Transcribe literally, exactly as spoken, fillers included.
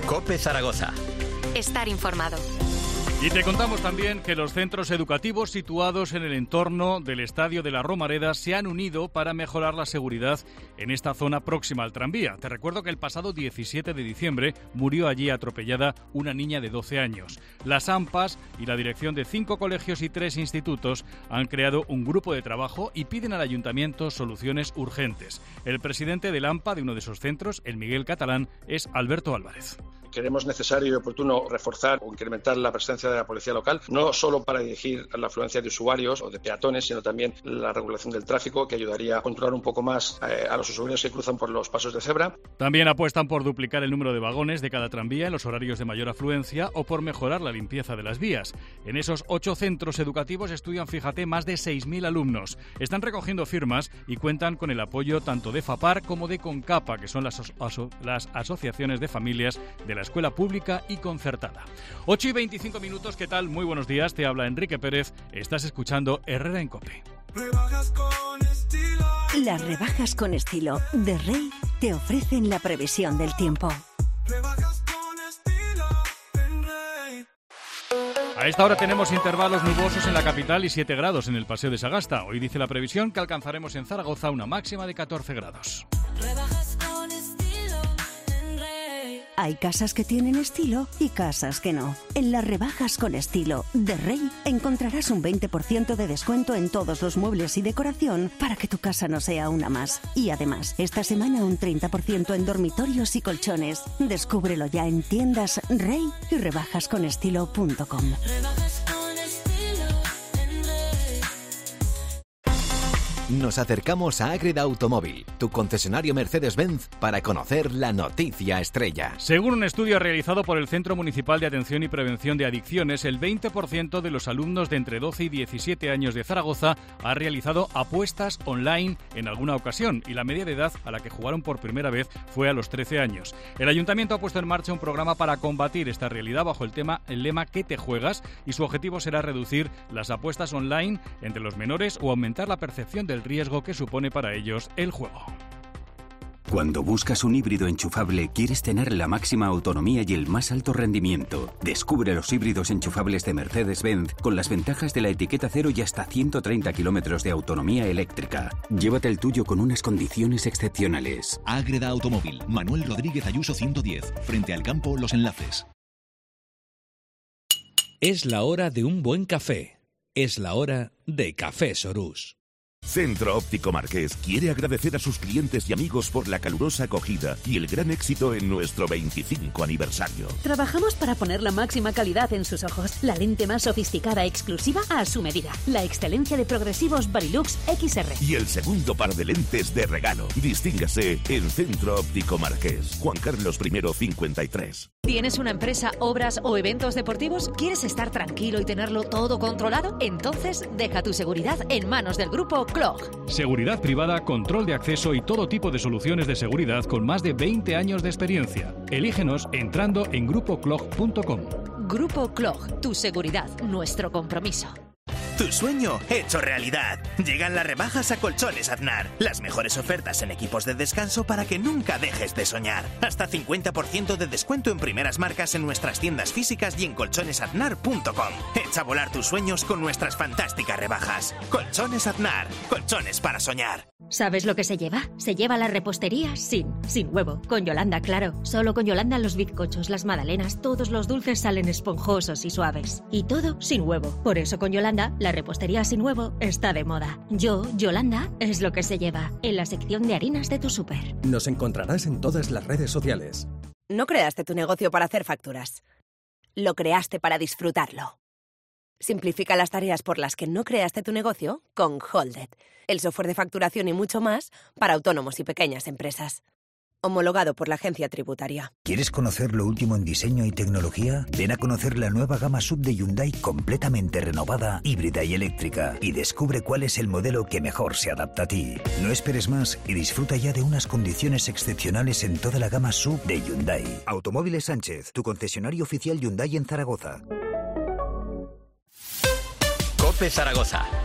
COPE Zaragoza. Estar informado. Y te contamos también que los centros educativos situados en el entorno del Estadio de la Romareda se han unido para mejorar la seguridad en esta zona próxima al tranvía. Te recuerdo que el pasado diecisiete de diciembre murió allí atropellada una niña de doce años. Las AMPAs y la dirección de cinco colegios y tres institutos han creado un grupo de trabajo y piden al ayuntamiento soluciones urgentes. El presidente del AMPA de uno de esos centros, el Miguel Catalán, es Alberto Álvarez. Creemos necesario y oportuno reforzar o incrementar la presencia de la policía local, no solo para dirigir la afluencia de usuarios o de peatones, sino también la regulación del tráfico, que ayudaría a controlar un poco más eh, a los usuarios que cruzan por los pasos de cebra. También apuestan por duplicar el número de vagones de cada tranvía en los horarios de mayor afluencia o por mejorar la limpieza de las vías. En esos ocho centros educativos estudian, fíjate, más de seis mil alumnos. Están recogiendo firmas y cuentan con el apoyo tanto de FAPAR como de CONCAPA, que son las, aso- las asociaciones de familias de la escuela pública y concertada. ocho y veinticinco minutos, ¿qué tal? Muy buenos días, te habla Enrique Pérez, estás escuchando Herrera en COPE. Rebajas con estilo. Las rebajas con estilo de Rey te ofrecen la previsión del tiempo. Rebajas con estilo en Rey. A esta hora tenemos intervalos nubosos en la capital y siete grados en el Paseo de Sagasta. Hoy dice la previsión que alcanzaremos en Zaragoza una máxima de catorce grados. Rebajas con estilo en Rey. Hay casas que tienen estilo y casas que no. En las rebajas con estilo de Rey encontrarás un veinte por ciento de descuento en todos los muebles y decoración para que tu casa no sea una más. Y además, esta semana un treinta por ciento en dormitorios y colchones. Descúbrelo ya en tiendas Rey y rebajas con estilo punto com. Rebajas con estilo en Rey. Nos acercamos a Ágreda Automóvil, tu concesionario Mercedes-Benz, para conocer la noticia estrella. Según un estudio realizado por el Centro Municipal de Atención y Prevención de Adicciones, el veinte por ciento de los alumnos de entre doce y diecisiete años de Zaragoza ha realizado apuestas online en alguna ocasión y la media de edad a la que jugaron por primera vez fue a los trece años. El Ayuntamiento ha puesto en marcha un programa para combatir esta realidad bajo el tema el lema ¿Qué te juegas? Y su objetivo será reducir las apuestas online entre los menores o aumentar la percepción del riesgo que supone para ellos el juego. Cuando buscas un híbrido enchufable, quieres tener la máxima autonomía y el más alto rendimiento. Descubre los híbridos enchufables de Mercedes-Benz con las ventajas de la etiqueta cero y hasta ciento treinta kilómetros de autonomía eléctrica. Llévate el tuyo con unas condiciones excepcionales. Ágreda Automóvil, Manuel Rodríguez Ayuso ciento diez, frente al campo Los Enlaces. Es la hora de un buen café. Es la hora de Café Sorús. Centro Óptico Marqués quiere agradecer a sus clientes y amigos por la calurosa acogida y el gran éxito en nuestro veinticinco aniversario. Trabajamos para poner la máxima calidad en sus ojos, la lente más sofisticada e exclusiva a su medida, la excelencia de progresivos Varilux X R. Y el segundo par de lentes de regalo. Distíngase en Centro Óptico Marqués. Juan Carlos primero cincuenta y tres. ¿Tienes una empresa, obras o eventos deportivos? ¿Quieres estar tranquilo y tenerlo todo controlado? Entonces deja tu seguridad en manos del grupo Clog. Seguridad privada, control de acceso y todo tipo de soluciones de seguridad con más de veinte años de experiencia. Elígenos entrando en grupo clog punto com. Grupo Clog, tu seguridad, nuestro compromiso. Tu sueño hecho realidad. Llegan las rebajas a Colchones Aznar. Las mejores ofertas en equipos de descanso para que nunca dejes de soñar. Hasta cincuenta por ciento de descuento en primeras marcas en nuestras tiendas físicas y en colchones aznar punto com. Echa a volar tus sueños con nuestras fantásticas rebajas. Colchones Aznar. Colchones para soñar. ¿Sabes lo que se lleva? Se lleva la repostería sin, sin huevo. Con Yolanda, claro. Solo con Yolanda los bizcochos, las magdalenas, todos los dulces salen esponjosos y suaves. Y todo sin huevo. Por eso con Yolanda, la repostería sin huevo está de moda. Yo, Yolanda, es lo que se lleva en la sección de harinas de tu súper. Nos encontrarás en todas las redes sociales. No creaste tu negocio para hacer facturas. Lo creaste para disfrutarlo. Simplifica las tareas por las que no creaste tu negocio con Holded, el software de facturación y mucho más para autónomos y pequeñas empresas. Homologado por la agencia tributaria. ¿Quieres conocer lo último en diseño y tecnología? Ven a conocer la nueva gama sub de Hyundai completamente renovada, híbrida y eléctrica y descubre cuál es el modelo que mejor se adapta a ti. No esperes más y disfruta ya de unas condiciones excepcionales en toda la gama sub de Hyundai. Automóviles Sánchez, tu concesionario oficial Hyundai en Zaragoza. COPE Zaragoza.